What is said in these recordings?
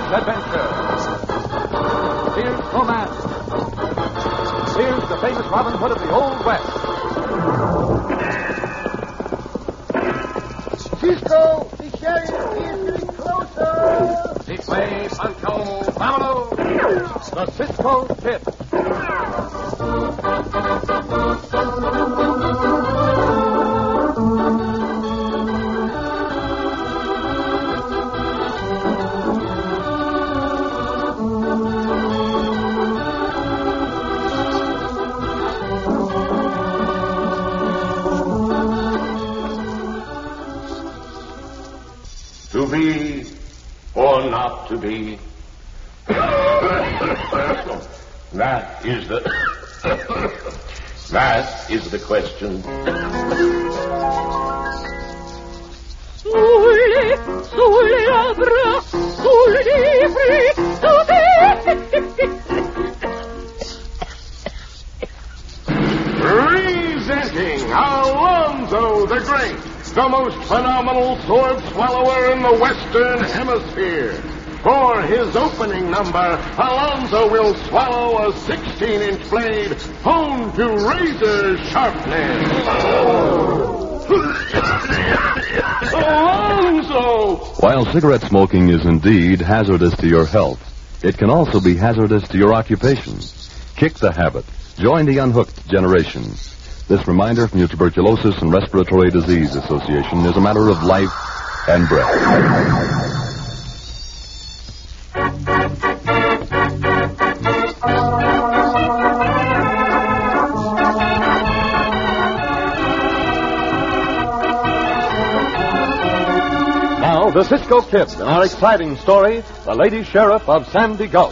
adventure. Here's romance. Here's the famous Robin Hood of the Old West. Cisco, the sheriff is getting closer. This way, Pancho, vámonos! The Cisco Kid. To be or not to be? That is the question. Sulle labbra, sui libri, Presenting Alonzo the Great, the most phenomenal sword swallower in the Western Hemisphere. For his opening number, Alonzo will swallow a 16-inch blade honed to razor sharpness. Alonzo! While cigarette smoking is indeed hazardous to your health, it can also be hazardous to your occupation. Kick the habit. Join the unhooked generation. This reminder from your Tuberculosis and Respiratory Disease Association is a matter of life and breath. Now, the Cisco Kid in our exciting story, The Lady Sheriff of Sandy Gulch.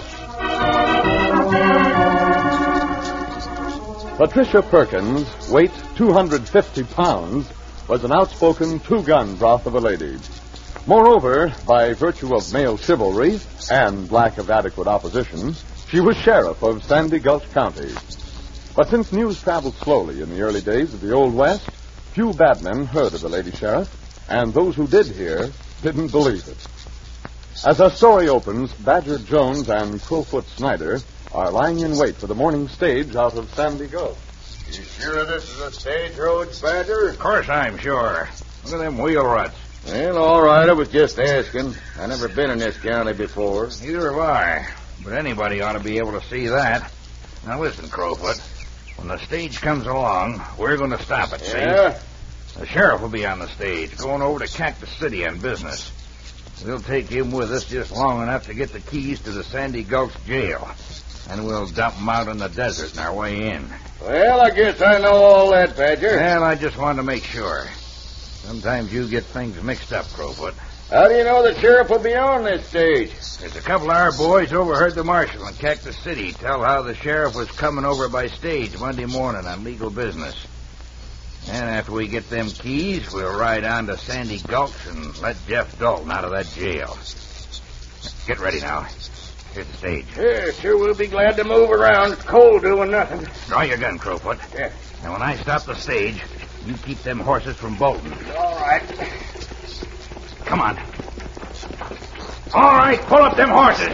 Patricia Perkins, weight 250 pounds, was an outspoken two-gun broth of a lady. Moreover, by virtue of male chivalry and lack of adequate opposition, she was sheriff of Sandy Gulch County. But since news traveled slowly in the early days of the Old West, few bad men heard of the lady sheriff, and those who did hear didn't believe it. As our story opens, Badger Jones and Crowfoot Snyder are lying in wait for the morning stage out of Sandy Gulch. You sure this is a stagecoach, Badger? Of course I'm sure. Look at them wheel ruts. Well, all right, I was just asking. I never been in this county before. Neither have I. But anybody ought to be able to see that. Now listen, Crowfoot. When the stage comes along, we're going to stop it, see? Yeah? The sheriff will be on the stage, going over to Cactus City on business. We'll take him with us just long enough to get the keys to the Sandy Gulch jail. And we'll dump them out in the desert on our way in. Well, I guess I know all that, Badger. Well, I just wanted to make sure. Sometimes you get things mixed up, Crowfoot. How do you know the sheriff will be on this stage? There's a couple of our boys overheard the marshal in Cactus City tell how the sheriff was coming over by stage Monday morning on legal business. And after we get them keys, we'll ride on to Sandy Gulch and let Jeff Dalton out of that jail. Get ready now. Here's the stage. Yeah, sure we'll be glad to move around. It's cold doing nothing. Draw your gun, Crowfoot. Yeah. And when I stop the stage, you keep them horses from bolting. All right. Come on. All right, pull up them horses.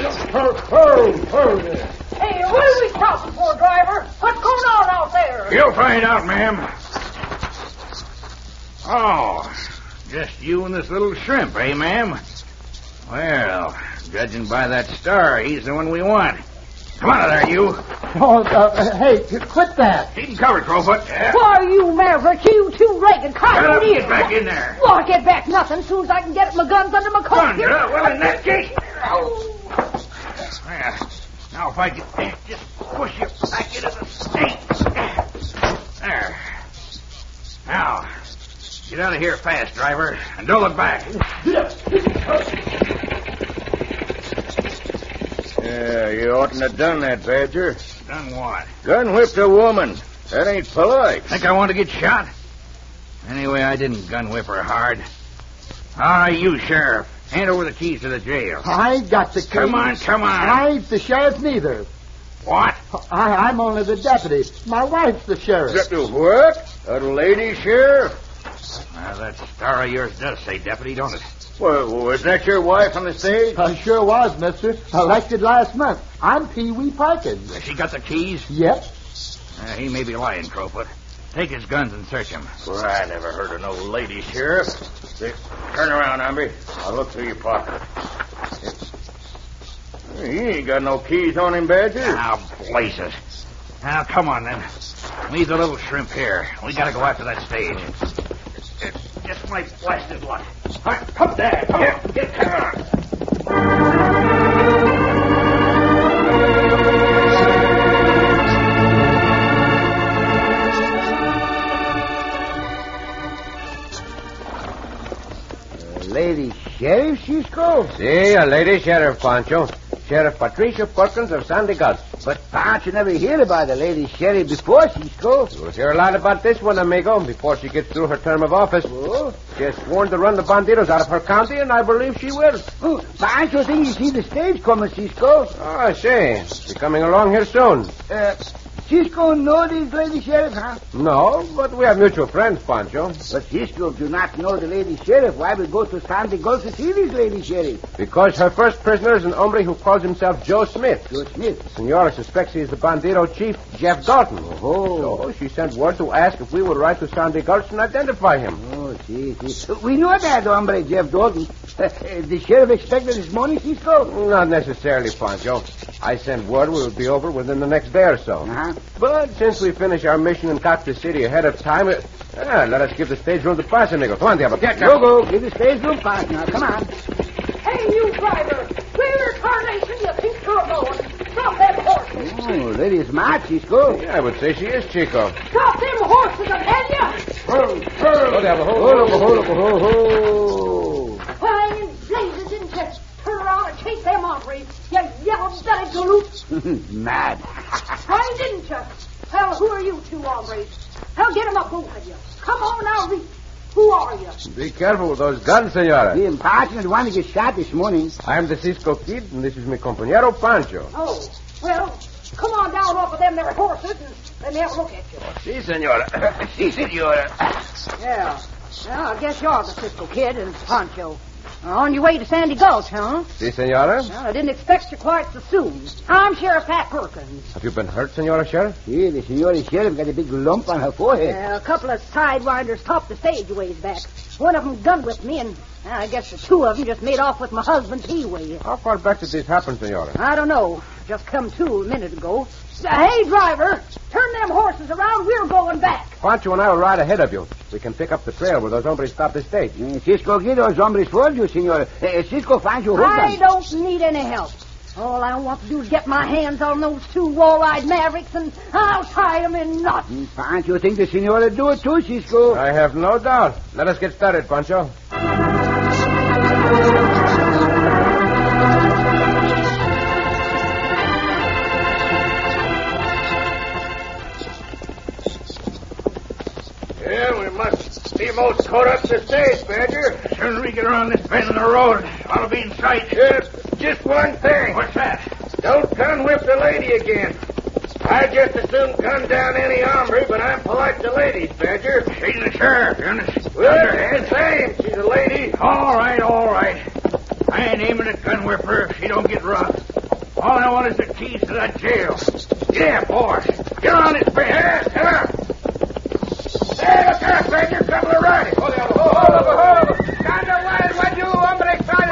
Hey, what are we stopping for, driver? What's going on out there? You'll find out, ma'am. Oh, just you and this little shrimp, eh, ma'am? Well, judging by that star, he's the one we want. Come on there, you. Hey, quit that. Keep him covered, Crowfoot. Why, you maverick, you two-legged Shut up, coyote. get back in there. Well, I get back nothing as soon as I can get my guns under my coat. Thunder, well, in that case. Well, now if I could just push you back into the state. There. Now, get out of here fast, driver, and don't look back. Yeah, you oughtn't have done that, Badger. Done what? Gun whipped a woman. That ain't polite. Think I want to get shot? Anyway, I didn't gun whip her hard. All right, you, Sheriff. Hand over the keys to the jail. I ain't got the keys. Come on. I ain't the sheriff neither. What? I'm only the deputy. My wife's the sheriff. What? A lady sheriff? Now, that star of yours does say deputy, don't it? Well, was that your wife on the stage? I sure was, mister. Elected last month. I'm Pee Wee Parkins. Has she got the keys? Yep. He may be lying, Crowfoot. Take his guns and search him. Well, I never heard of no lady sheriff. Turn around, hombre. I'll look through your pocket. He ain't got no keys on him, Badger. Now, blazes. Now, come on, then. Leave the little shrimp here. We gotta go after that stage. It's just my blasted luck. All right, come there. Come on. Get there. Lady Sheriff, Cisco? Si, a lady sheriff, Pancho. Sheriff Patricia Perkins of Sandy Gulch. But Pancho never heard about the lady sheriff before, Cisco. You'll hear a lot about this one, amigo, before she gets through her term of office. Oh? She's sworn to run the banditos out of her county, and I believe she will. Oh, Pancho think you see the stage coming, Cisco. Oh, I see. She's coming along here soon. Cisco know this lady sheriff, huh? No, but we have mutual friends, Pancho. But Cisco do not know the lady sheriff. Why we go to Sandy Gulch to see this lady sheriff? Because her first prisoner is an hombre who calls himself Joe Smith. Joe Smith. Senora suspects he is the bandito chief, Jeff Dalton. Oh. So she sent word to ask if we would ride to Sandy Gulch and identify him. Oh, see. We know that hombre, Jeff Dalton. The sheriff expected this morning, Cisco? Not necessarily, Pancho. I sent word we would be over within the next day or so. Uh-huh. But since we finish our mission in Cactus City ahead of time, let us give the stage room to pass, amigo. Come on, Diablo. Go. Give the stage room pass now. Come on. Hey, you driver! Where tarnation you think you're going? Stop them horses! Oh, lady is mad, Cisco. Yeah, I would say she is, Chico. Stop them horses, I tell you! Go, Diablo. Ho. Why in blazes didn't you turn around and chase them hombres? You yellow-bellied galoot! Mad. Why didn't you? Well, who are you two hombres? Well, get them up, both of you. Come on now, reach. Who are you? Be careful with those guns, senora. The unfortunate one to get shot this morning. I'm the Cisco Kid, and this is mi compañero Pancho. Oh, well, come on down off of them there horses and let me have a look at you. Si, senora. Si, senora. Yeah. Well, I guess you're the Cisco Kid and Pancho. On your way to Sandy Gulch, huh? Si, senora. Well, I didn't expect you quite so soon. I'm Sheriff Pat Perkins. Have you been hurt, senora sheriff? Yeah, the senora sheriff got a big lump on her forehead. A couple of sidewinders topped the stage a ways back. One of them gun whipped me, and I guess the two of them just made off with my husband's P-way. How far back did this happen, senora? I don't know. Just come to a minute ago. Hey, driver, turn them horses around. We're going back. Pancho and I will ride ahead of you. We can pick up the trail where those hombres stopped the stage. Cisco, get those hombres for you, senora. Cisco finds you. I don't need any help. All I want to do is get my hands on those two wall-eyed mavericks, and I'll tie them in knots. Pancho think the senora do it too, Cisco. I have no doubt. Let us get started, Pancho. Yeah, we must be most caught up to the stage, Badger. As soon as we get around this bend in the road, I'll be in sight. Just one thing. What's that? Don't gun whip the lady again. I just as soon gun down any hombre, but I'm polite to ladies, Badger. She's the sheriff. You're in the... Well, it's the same. She's a lady. All right. I ain't aiming at gun whipper if she don't get rough. All I want is the keys to that jail. Yeah, boss. Get on this bed. Yes. Hey, look out, Badger. Couple of riders. Hold on. Stand away, what you hombre trying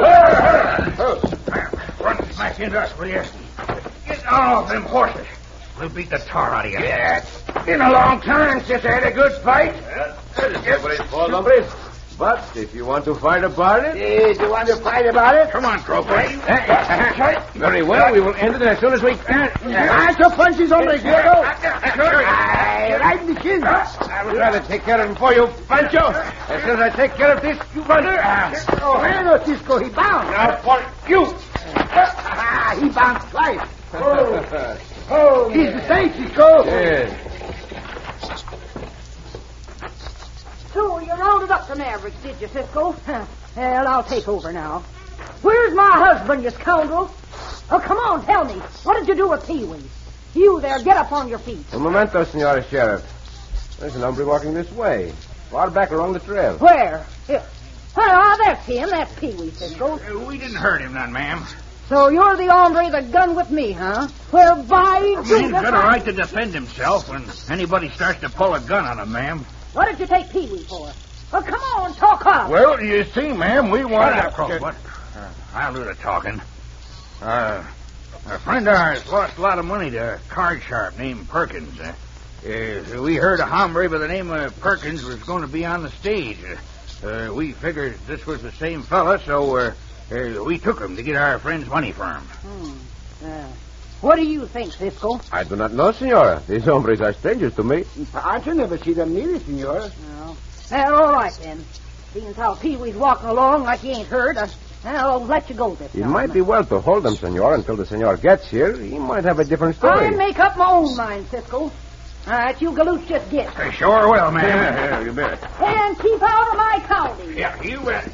Run smack into us, will you? Get off them horses. We'll beat the tar out of you. Yeah, it's been a long time since I had a good fight. hombres. But if you want to fight about it... Do you want to fight about it? Come on, Crowfoot. Very well, we will end it as soon as we can. Pancho punches hombres, Diego. Right in the chin. I would rather take care of him for you, Pancho. As soon as I take care of this, you run. Bueno, Cisco, he bounced. Now for you. He bounced twice. He's the same, Cisco. Yes. So you rounded up the Mavericks, did you, Cisco? Well, I'll take over now. Where's my husband, you scoundrel? Oh, come on, tell me. What did you do with Pee-wee? You there, get up on your feet. Un momento, senora sheriff. There's an hombre walking this way. Far back along the trail. Where? Here. Ah, that's him. That's Pee-wee, Cisco. We didn't hurt him none, ma'am. So you're the hombre that gun with me, huh? Well, by He's Jove, got a right to defend himself when anybody starts to pull a gun on him, ma'am. What did you take Pee-wee for? Well, come on, talk up. Well, you see, ma'am, we want to... Crowfoot. I'll do the talking. A friend of ours lost a lot of money to a card sharp named Perkins. We heard a hombre by the name of Perkins was going to be on the stage. We figured this was the same fella, so we took him to get our friend's money for him. What do you think, Cisco? I do not know, senora. These hombres are strangers to me. Pancho never see them neither, senora. No. Well, all right, then. Seeing how Pee-wee's walking along like he ain't heard, I'll let you go this time. It might be well to hold them, senor, until the senor gets here. He might have a different story. I'll make up my own mind, Cisco. All right, you galoots just get. Sure will, ma'am. Yeah, you bet. And keep out of my county. Yeah, you bet.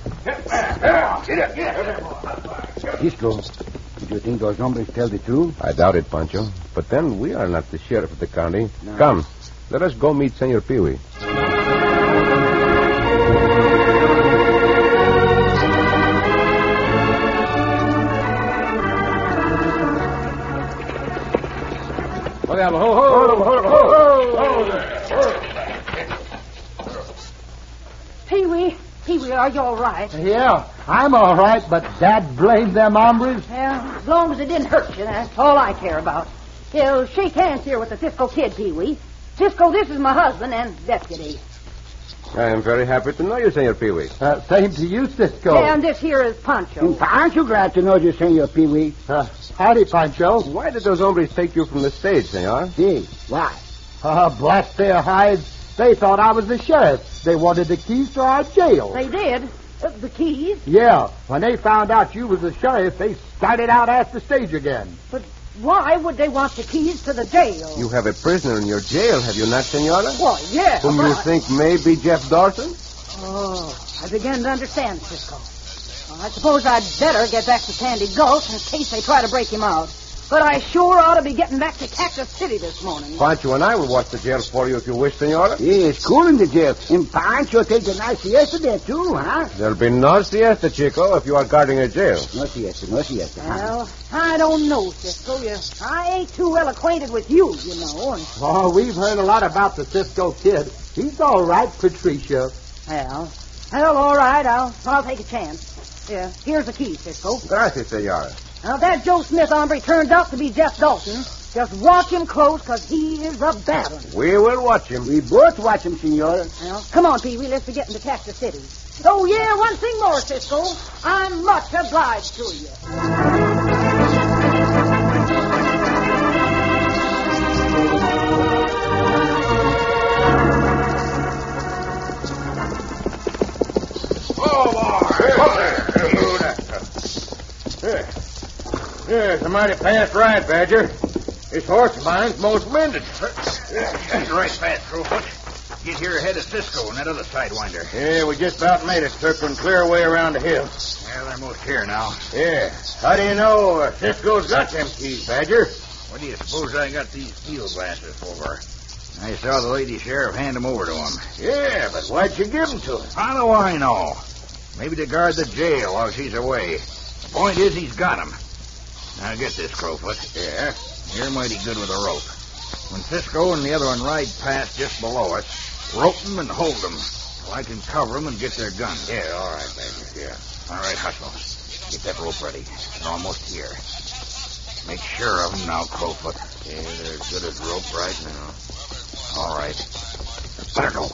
Cisco, do you think those hombres tell the truth? I doubt it, Pancho. But then we are not the sheriff of the county. No. Come, let us go meet Senor Pee-wee. Pee-wee, are you all right? Yeah, I'm all right, but Dad blamed them hombres. Well, as long as it didn't hurt you, that's all I care about. He'll shake hands here with the Cisco kid, Pee-wee. Cisco, this is my husband and deputy. I am very happy to know you, Senor Pee-wee. Same to you, Cisco. And this here is Pancho. Pancho glad to know you, Senor Pee-wee. Howdy, Pancho. Why did those hombres take you from the stage, senor? See, why? Blast their hides. They thought I was the sheriff. They wanted the keys to our jail. They did? The keys? Yeah. When they found out you was the sheriff, they started out at the stage again. But why would they want the keys to the jail? You have a prisoner in your jail, have you not, senora? Why, yes. Whom you think may be Jeff Dawson? Oh, I begin to understand, Cisco. Well, I suppose I'd better get back to Sandy Gulch in case they try to break him out. But I sure ought to be getting back to Cactus City this morning. Pancho and I will watch the jail for you if you wish, senora. Yeah, it's cool in the jail. And Pancho take a nice siesta there, too, huh? There'll be no siesta, Chico, if you are guarding a jail. No siesta, huh? Well, I don't know, Cisco. I ain't too well acquainted with you, you know. Oh, we've heard a lot about the Cisco kid. He's all right, Patricia. Well, all right. I'll take a chance. Yeah, here's the key, Cisco. Gracias, senora. Now, that Joe Smith hombre turns out to be Jeff Dawson. Just watch him close, because he is a bad one. We will watch him. We both watch him, senora. Well, come on, Pee-wee. Let's be getting to Cactus City. Oh, yeah, one thing more, Cisco. I'm much obliged to you. It's a mighty fast ride, Badger. This horse of mine's most winded. That's right fast, Crowfoot. Get here ahead of Cisco and that other sidewinder. Yeah, we just about made it, circling clear away around the hill. Yeah, they're most here now. Yeah. How do you know Cisco's got them keys, Badger? What do you suppose I got these field glasses for? I saw the lady sheriff hand them over to him. Yeah, but why'd she give them to him? How do I know? Maybe to guard the jail while she's away. The point is he's got them. Now get this, Crowfoot. Yeah? You're mighty good with a rope. When Cisco and the other one ride past just below us, rope them and hold them so I can cover them and get their guns. Yeah, all right, Badger. Yeah. All right, hustle. Get that rope ready. They're almost here. Make sure of them now, Crowfoot. Yeah, they're as good as rope right now. All right. Let her go.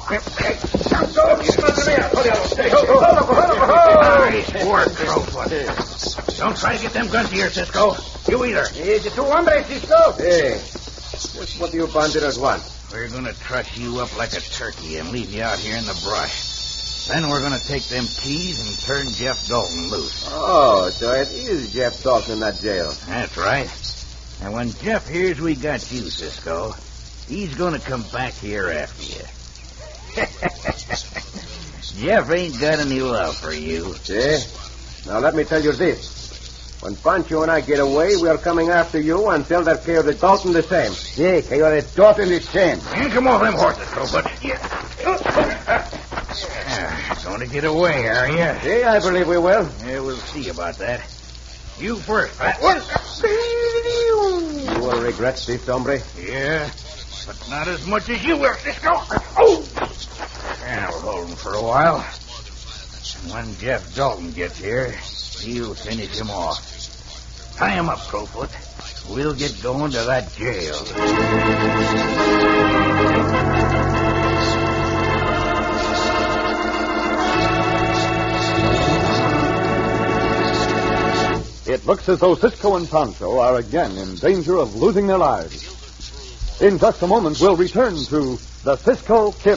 Nice work, Crowfoot. Don't try to get them guns here, Cisco. You either. Hey, the two hombres, Cisco. Hey, just what do you bandidos want? We're going to truss you up like a turkey and leave you out here in the brush. Then we're going to take them keys and turn Jeff Dalton loose. Oh, so it is Jeff Dalton in that jail. That's right. And when Jeff hears we got you, Cisco, he's going to come back here after you. Jeff ain't got any love for you. See? Now let me tell you this. When Pancho and I get away, we are coming after you until that Coyote Dalton the same. Yeah, Coyote Dalton the same. And come off them horses, Crowfoot. Going to get away, are you? Yeah, I believe we will. Yeah, we'll see about that. You first, Fat One. You will regret this, hombre. Yeah, but not as much as you will, Cisco. Oh! Yeah, we'll hold him for a while. When Jeff Dalton gets here, he'll finish him off. Tie him up, Crowfoot. We'll get going to that jail. It looks as though Cisco and Pancho are again in danger of losing their lives. In just a moment, we'll return to the Cisco Kid.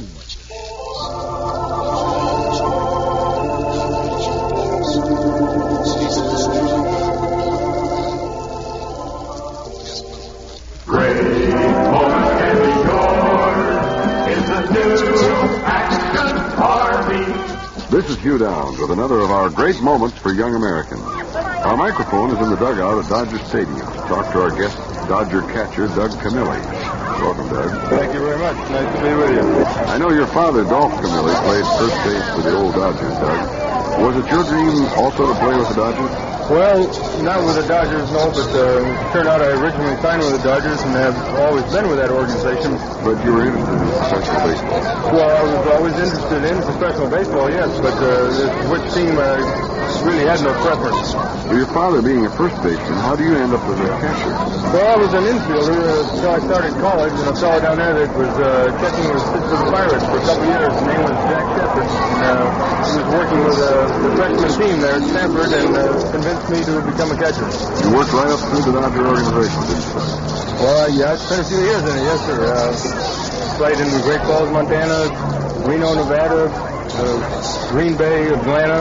Great moment can be yours in the new Action Army. This is Hugh Downs with another of our great moments for young Americans. Our microphone is in the dugout at Dodger Stadium to talk to our guest, Dodger catcher Doug Camilli. Welcome, Doug. Thank you very much. Nice to be with you. I know your father, Dolph Camilli, played first base for the old Dodgers, Doug. Was it your dream also to play with the Dodgers? Well, not with the Dodgers, no, but it turned out I originally signed with the Dodgers and have always been with that organization. But you were interested in professional baseball. Well, I was always interested in professional baseball, yes, but which team really had no preference. Well, your father being a first baseman, how do you end up as a catcher? Well, I was an infielder until I started college, and a fellow down there that was catching with Pittsburgh Pirates for a couple years. His name was Jack Shepard. He was working with the freshman team there at Stanford and convinced me to become a catcher. You worked right up through the Dodger organization, didn't you? Well, yeah, I spent a few years in it, yes, sir. Played in Great Falls, Montana, Reno, Nevada, Green Bay, Atlanta,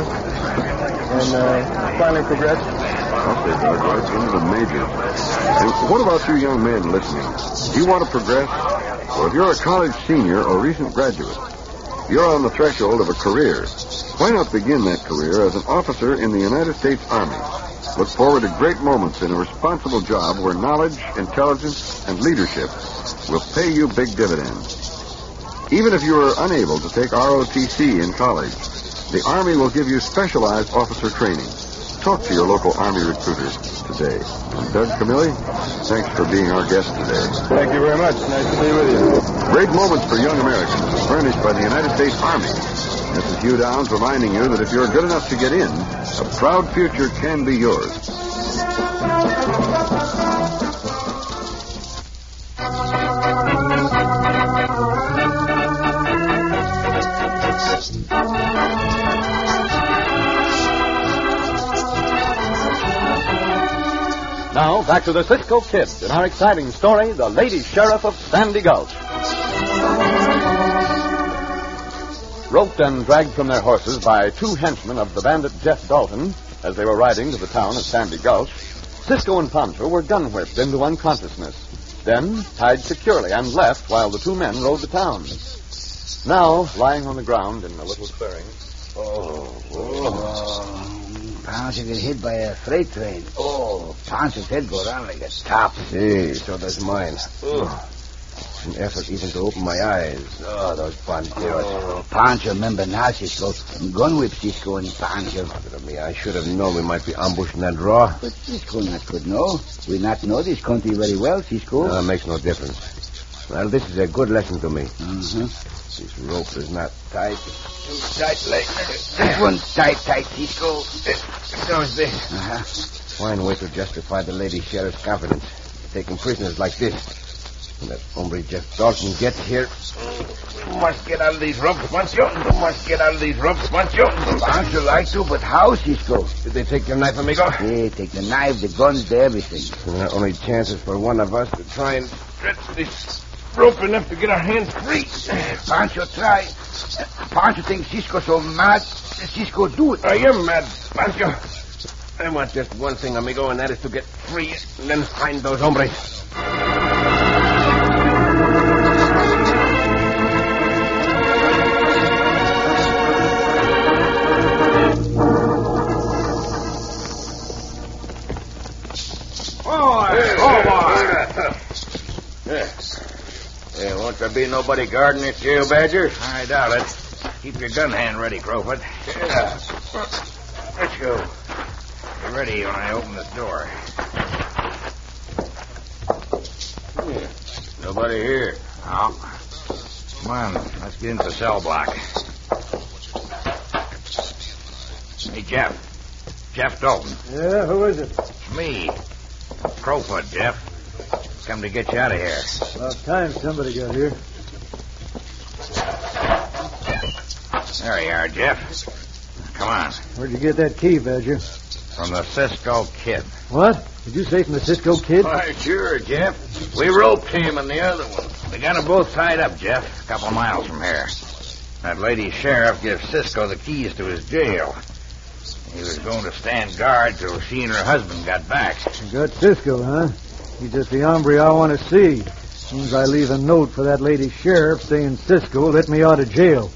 and finally progressed. Okay, Doug, right into the majors. And what about you young men listening? Do you want to progress? Well, if you're a college senior or recent graduate, you're on the threshold of a career. Why not begin that career as an officer in the United States Army? Look forward to great moments in a responsible job where knowledge, intelligence, and leadership will pay you big dividends. Even if you are unable to take ROTC in college, the Army will give you specialized officer training. Talk to your local Army recruiter today. And Doug Camilli, thanks for being our guest today. Thank you very much. Nice to be with you. Great Moments for Young Americans, furnished by the United States Army. This is Hugh Downs reminding you that if you're good enough to get in, a proud future can be yours. Now, back to the Cisco Kid in our exciting story, The Lady Sheriff of Sandy Gulch. Roped and dragged from their horses by two henchmen of the bandit Jeff Dalton as they were riding to the town of Sandy Gulch, Cisco and Pancho were gun-whipped into unconsciousness, then tied securely and left while the two men rode to town. Now, lying on the ground in a little clearing... Pancho get hit by a freight train. Pancho's head go down like a top. See, so does mine. It's an effort even to open my eyes. Those bandidos. Pancho, remember now, Cisco. Gun whip Cisco and Pancho. Look at me. I should have known we might be ambushed in that draw. But Cisco not could know. We not know this country very well, Cisco. No, it makes no difference. Well, this is a good lesson to me. Mm-hmm. This rope is not tight. Too tight, like this one's tight, Cisco. So's this. Fine way to justify the lady sheriff's confidence. Taking prisoners like this. When that hombre Jeff Dalton gets here... You must get out of these ropes, Pancho. You must get out of these ropes, Pancho. Pancho like to, but how, Cisco? Did they take your knife, amigo? Yeah, take the knife, the guns, the everything. Only chances for one of us to try and Stretch this rope enough to get our hands free. Pancho try. Pancho thinks Cisco so mad. Cisco do it. I am mad, Pancho. I want just one thing, amigo, and that is to get free and then find those hombres. Won't there be nobody guarding this jail, Badger? I doubt it. Keep your gun hand ready, Crowfoot. Yeah. Let's go. Be ready when I open this door. Yeah. Nobody here. No. Come on, let's get into the cell block. Hey, Jeff. Jeff Dalton. Yeah, who is it? It's me. Crowfoot, Jeff. Come to get you out of here. About time somebody got here. There you are, Jeff. Come on. Where'd you get that key, Badger? From the Cisco Kid. What? Did you say from the Cisco Kid? Why, sure, Jeff. We roped him and the other one. We got them both tied up, Jeff, a couple miles from here. That lady sheriff gives Cisco the keys to his jail. He was going to stand guard till she and her husband got back. You got Cisco, huh? He's just the hombre I want to see. As soon as I leave a note for that lady sheriff saying Cisco let me out of jail.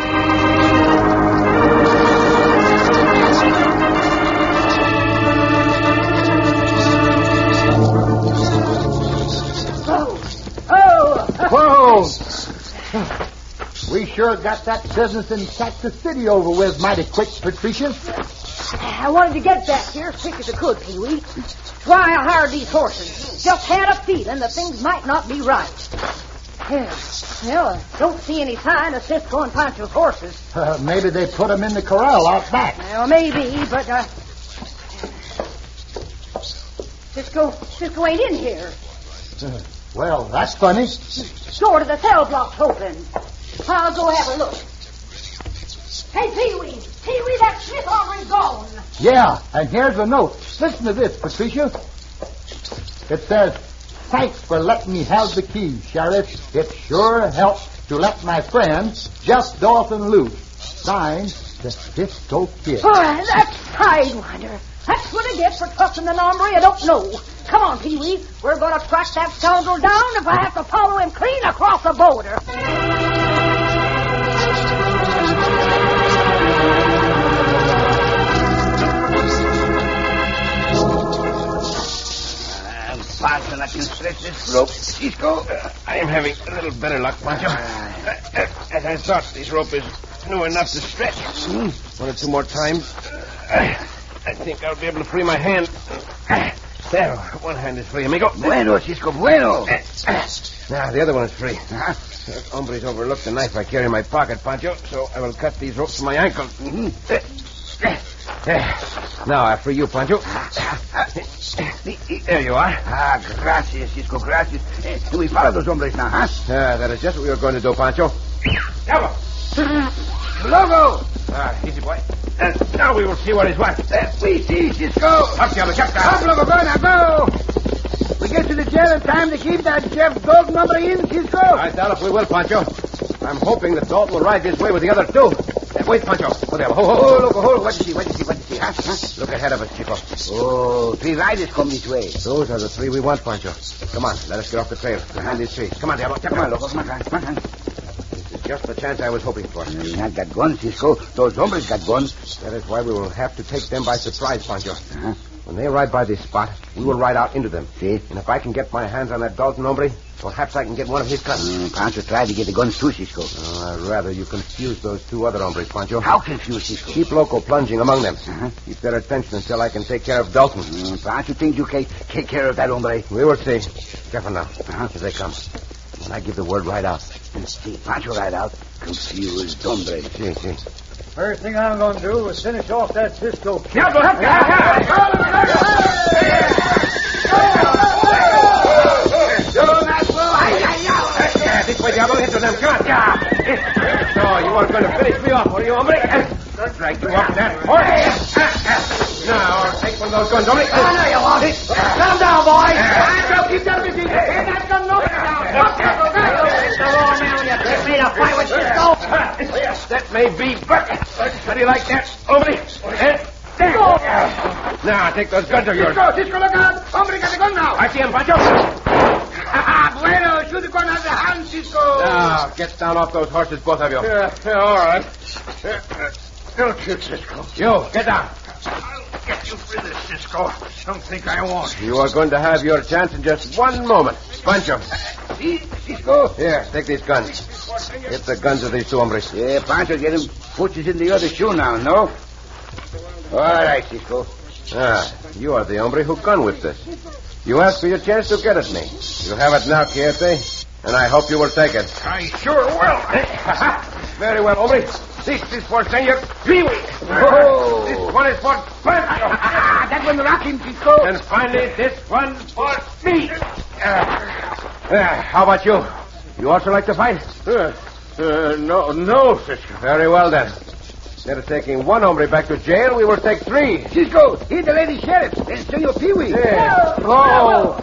Whoa! We sure got that business in Texas City over with mighty quick, Patricia. I wanted to get back here as quick as I could, Pee-wee. That's why I hired these horses. Just had a feeling that things might not be right. Well, I don't see any sign of Cisco and Pancho's horses. Maybe they put them in the corral out back. Well, maybe, but, Cisco ain't in here. Well, that's funny. Door to the cell block's open. I'll go have a look. Hey, Pee-wee! Pee-wee, that Smith hombre's gone. Yeah, and here's a note. Listen to this, Patricia. It says, "Thanks for letting me have the keys, Sheriff. It sure helps to let my friend, Jeff Dawson, loose. Signed, the Cisco Kid." Oh, that sidewinder. That's what I get for trusting an hombre I don't know. Come on, Pee-wee. We're going to track that scoundrel down if I have to follow him clean across the border. Fast and I can stretch this rope. Cisco, I am having a little better luck, Pancho. As I thought, this rope is new enough to stretch. One or two more times. I think I'll be able to free my hand. There, one hand is free, amigo. Bueno, Cisco, bueno. Now, the other one is free. The hombres overlooked the knife I carry in my pocket, Pancho, so I will cut these ropes from my ankle. Now I free you, Pancho. There you are. Gracias, Cisco, gracias. Do we follow those hombres now, huh? That is just what we were going to do, Pancho. Diablo! Logo! Easy, boy. Now we will see what is what. We see, Cisco. Up, Diablo, jump down. Up, Logo, go, now go. We get to the jail in time to keep that Jeff Dalton number in, Cisco. I doubt if we will, Pancho. I'm hoping that Dalton will ride this way with the other two. Wait, Pancho. Oh, there. Oh, Logo, what do you see, huh? Look ahead of us, Chico. Oh, 3 riders come this way. Those are the 3 we want, Pancho. Come on, let us get off the trail behind these trees. Come on, Diablo. Come on, Logo, come on. This is just the chance I was hoping for. We not got guns, Cisco. Those hombres got guns. That is why we will have to take them by surprise, Pancho. When they ride by this spot, we will ride out into them. See? And if I can get my hands on that Dalton hombre, perhaps I can get one of his guns. Pancho tried to get the guns too, Cisco. I'd rather you confuse those 2 other hombres, Pancho. How confused, Cisco? Keep Loco plunging among them. Keep their attention until I can take care of Dalton. Pancho thinks you can take care of that hombre. We will see. Careful now. As they come. When I give the word, ride out. See, Pancho ride out. Confused hombre. See. First thing I'm going to do is finish off that Cisco Kid. This way, Diablo. Hit them. Come on. No, you are going to finish me off, are you, hombre? Drag you up that horse. Now, take one of those guns, hombre. No, you won't. Calm down, boy. Keep that busy. That gun, no. Made a fight with Cisco. That may be, but how do you like that, hombre? Now, take those guns of yours. Cisco, look out. Hombre got the gun now. I see him, Pancho. Bueno, shoot the gun out of the hand, Cisco. Now, get down off those horses, both of you. Yeah, all right. Don't shoot, Cisco. You, get down. I'll get you free this, Cisco. Don't think I won't. You are going to have your chance in just one moment. Pancho. See, Cisco? Here, take these guns. Get the guns of these two hombres. Yeah, Pancho, get him pushes in the other shoe now, no? All right, Cisco. You are the hombre who gun whipped us. You asked for your chance to get at me. You have it now, Quixote, and I hope you will take it. I sure will. Very well, hombre. This is for Senor Pee-wee. Oh. This one is for Pancho. That one rock him, Cisco. And finally, this one for me. How about you? You also like to fight? No, Cisco. Very well, then. Instead of taking one hombre back to jail, we will take three. Cisco, he's the lady sheriff and Senor Pee-wee. Yeah. Oh.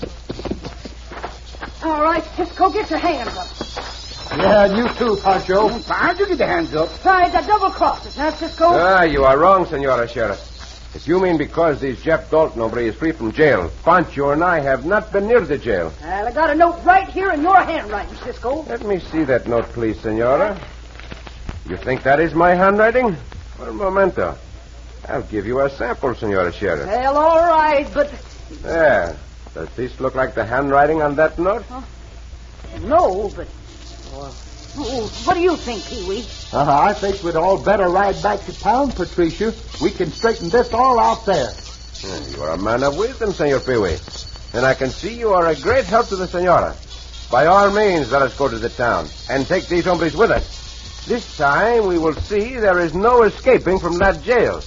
All right, Cisco, get your hands up. Yeah, and you too, Pancho. Pancho, get the hands up. Try to double cross us, now, Cisco. You are wrong, Senora Sheriff. If you mean because this Jeff Dalton hombre is free from jail, Pancho and I have not been near the jail. Well, I got a note right here in your handwriting, Cisco. Let me see that note, please, Senora. You think that is my handwriting? For a momento. I'll give you a sample, Senora Sheriff. Well, all right, but... There. Does this look like the handwriting on that note? No, but... what do you think, Pee-wee? I think we'd all better ride back to town, Patricia. We can straighten this all out there. You are a man of wisdom, Senor Pee-wee. And I can see you are a great help to the senora. By all means, let us go to the town and take these hombres with us. This time we will see there is no escaping from that jail.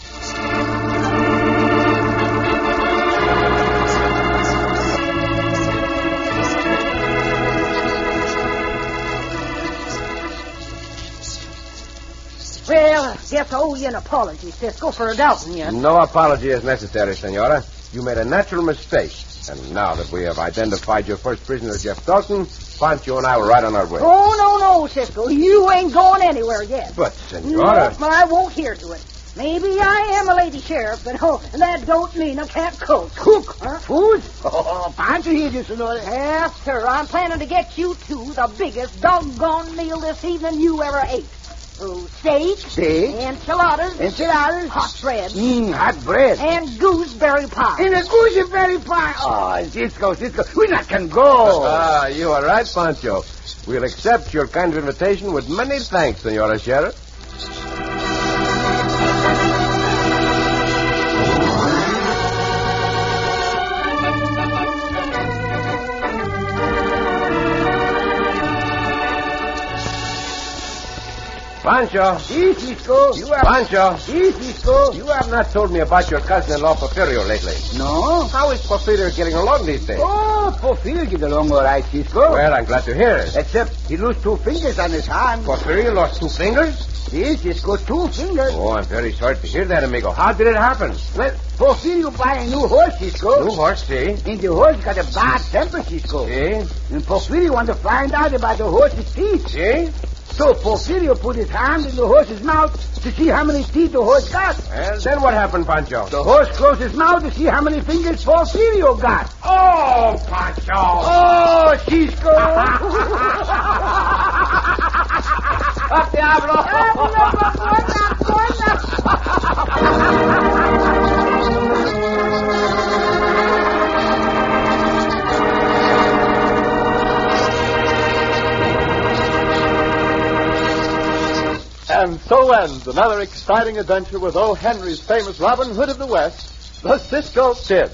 Well, I guess I owe you an apology, Cisco, for doubting you. No apology is necessary, senora. You made a natural mistake. And now that we have identified your first prisoner, Jeff Dalton, Pancho and I will ride on our way. Oh, no, Cisco. You ain't going anywhere yet. But, senora... No, I won't hear to it. Maybe I am a lady sheriff, but that don't mean I can't cook. Cook? Huh? Food? Oh, Pancho hears you, Senora. Yes, sir. I'm planning to get you two the biggest doggone meal this evening you ever ate. Steak. Enchiladas. Hot bread. Hot bread. And gooseberry pie. And a gooseberry pie. Oh, Cisco. We not can go. You are right, Pancho. We'll accept your kind invitation with many thanks, Senora Sheriff. Pancho. Si, Cisco. Pancho. Si, Cisco. You have not told me about your cousin-in-law, Porfirio, lately. No? How is Porfirio getting along these days? Oh, Porfirio get along all right, Cisco. Well, I'm glad to hear it. Except he lost 2 fingers on his hand. Porfirio lost 2 fingers? Si, Cisco, 2 fingers. Oh, I'm very sorry to hear that, amigo. How did it happen? Well, Porfirio buy a new horse, Cisco. New horse, see? And the horse got a bad temper, Cisco. See? And Porfirio want to find out about the horse's teeth. See? So Porfirio put his hand in the horse's mouth to see how many teeth the horse got. And then what happened, Pancho? The horse closed his mouth to see how many fingers Porfirio got. Oh, Pancho! Oh, Cisco! ¡Up, Diablo! And so ends another exciting adventure with O. Henry's famous Robin Hood of the West, the Cisco Kid.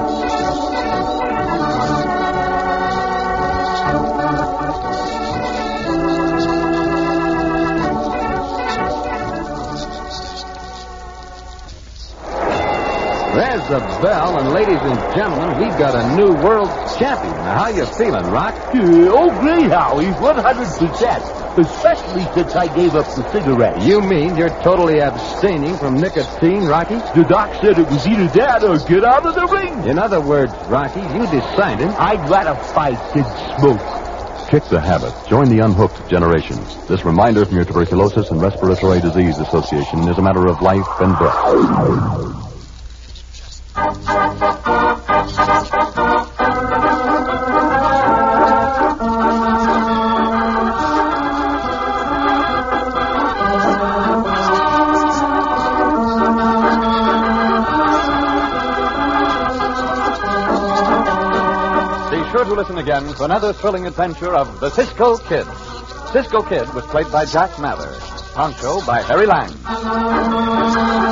There's the bell, and ladies and gentlemen, we've got a new world champion. Now, how you feeling, Rock? Great, Howie. 100%. Especially since I gave up the cigarette. You mean you're totally abstaining from nicotine, Rocky? The doc said it was either that or get out of the ring. In other words, Rocky, you decided... I'd rather fight than smoke. Kick the habit. Join the unhooked generation. This reminder from your Tuberculosis and Respiratory Disease Association is a matter of life and death. Be sure to listen again to another thrilling adventure of the Cisco Kid. Cisco Kid was played by Jack Mather. Pancho by Harry Lang.